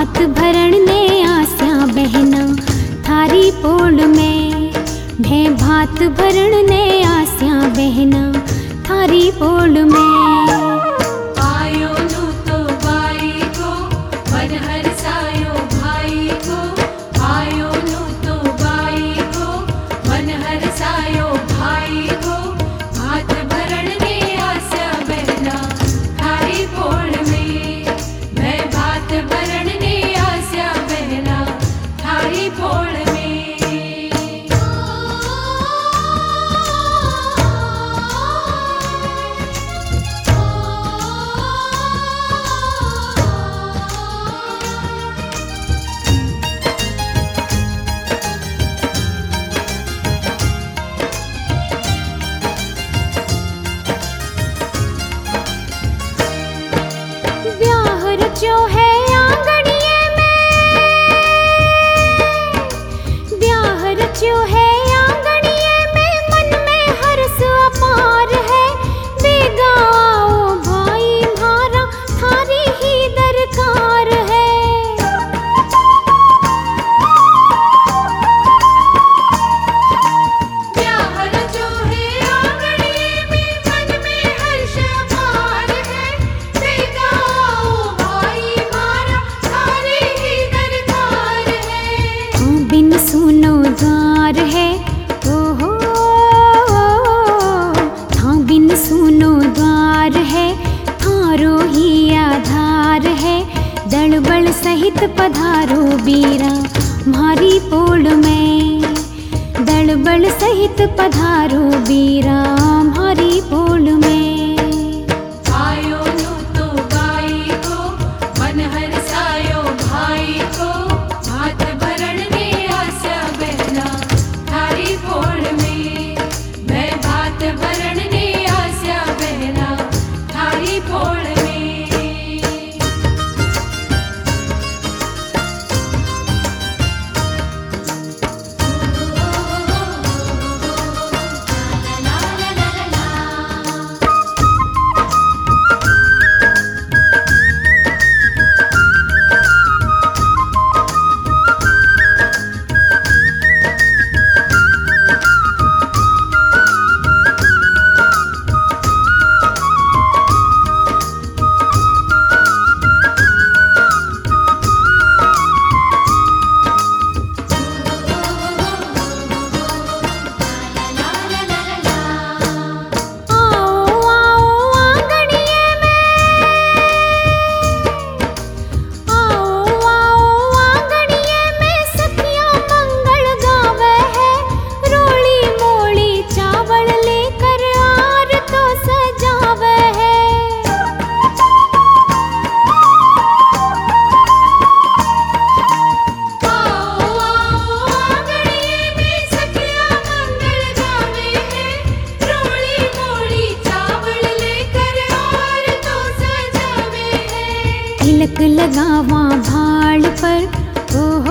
भात भरण ने आस्या बहना थारी पोल में। मैं भात भरण ने आस्या बहना थारी पोल में। जो है आंगनिये में, ब्याह रच्यो है आंगनिये में, मन में हर्ष अपार है। बेगा आओ भाई म्हारा थारी ही दरकार है। ब्याह रच्यो है आंगनिये में, मन में हर्ष अपार है। बेगा बिन सुनो द्वार है, ओहो था बिन सुनो द्वार है, थारो ही आधार है। दल बल सहित पधारो बीरा म्हारी पोल में। दल बल सहित पधारो बीरा म्हारी पोल में। तिलक लगावा भाड़ पर, ओहो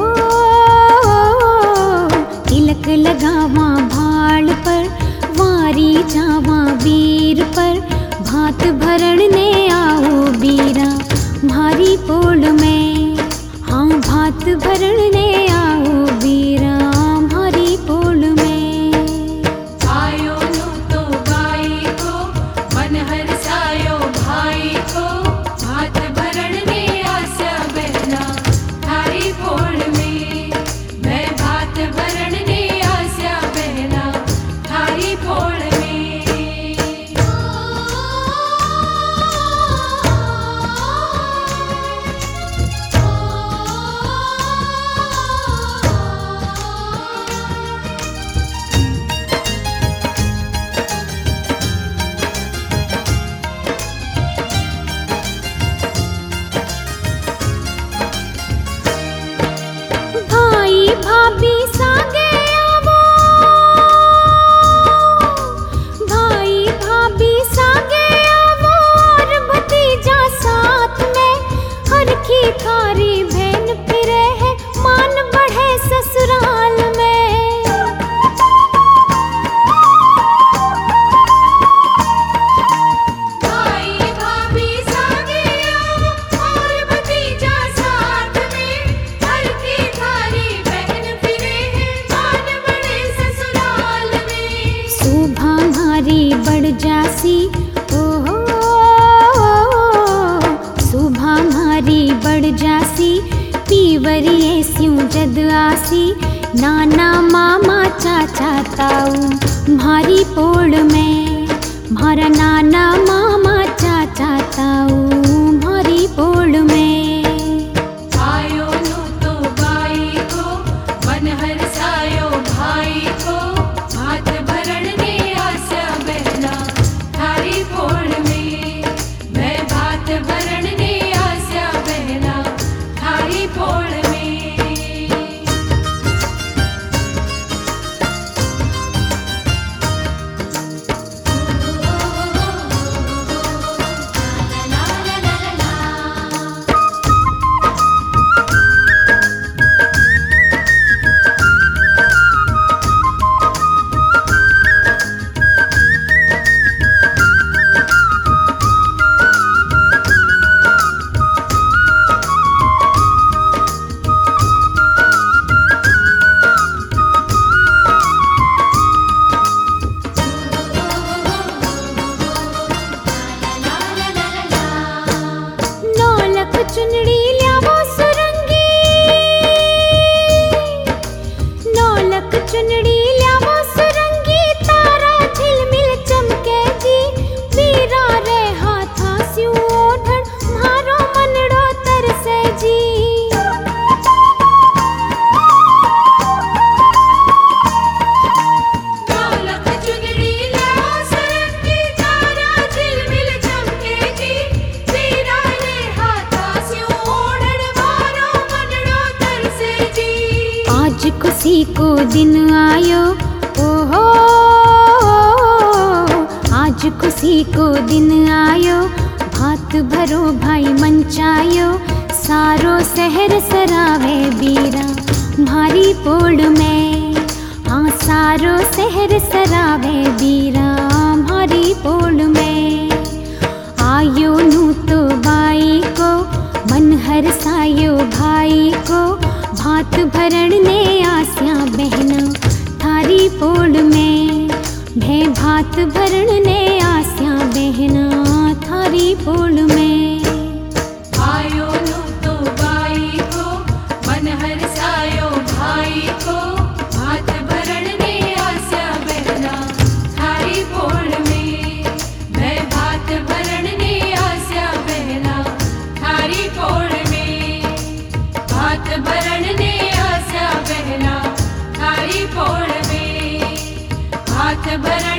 तिलक लगावा भाड़ पर, वारी जावा वीर पर। भात भरण ने आओ बीरा म्हारी पोल में। हाँ भात भरण ने आओ बीरा म्हारी पोल में। भाभी सागे आवो, भाई भाभी सागे आवो, और भतीजा साथ में। हर की थारी बहन फिरे है, मान बढ़े ससुराल में। भाई भाभी सागे आवो, और भतीजा साथ में। बढ़ जासी, पीवरिए स्यूं जद आसी, नाना मामा चाचा ताऊ म्हारी पोड़ में, म्हारा नाना मामा चाचा ताऊ म्हारी पोड़ में। आयो नु तो बाई को मन हरसायो भाई को, भात भरण ने आस्या बहना थारी पोड़ में, मैं भात भरण ने आस्या बहना थारी पोड़ में। चुनड़ी ल्यावो सुरंगी, नौलख चुनड़ी ल्यावो सुरंगी, तारा झिलमिल चमके जी, वीरा रे हाथा स्यूं ओढ़ण म्हारो मनड़ो तरसे जी। नौलख चुनड़ी ल्यावो सुरंगी, तारा झिलमिल चमके जी, वीरा रे आज खुशी को दिन आयो, ओहो आज खुशी को दिन आयो, भात भरो भाई मंचायो, सारो शहर सरावे बीरा म्हारी पोड़ में, हाँ सारो शहर सरावे बीरा म्हारी पोड़ में। आयो नू तो बाई को मन हरसायो भाई को, भात भरण ने आस्या बहना थारी पोड़ में, भे भात भरण ने आस्या बहना थारी पोड़ में। आयो नु तो बाई को मन हरसायो भाई को, भात भरण ने आस्या बहना थारी पोड़ में, मैं भात भरण ने आस्या बहना थारी पोड़ में, भात भरण ने आस्या बहना थारी पोड़ में, भात भरण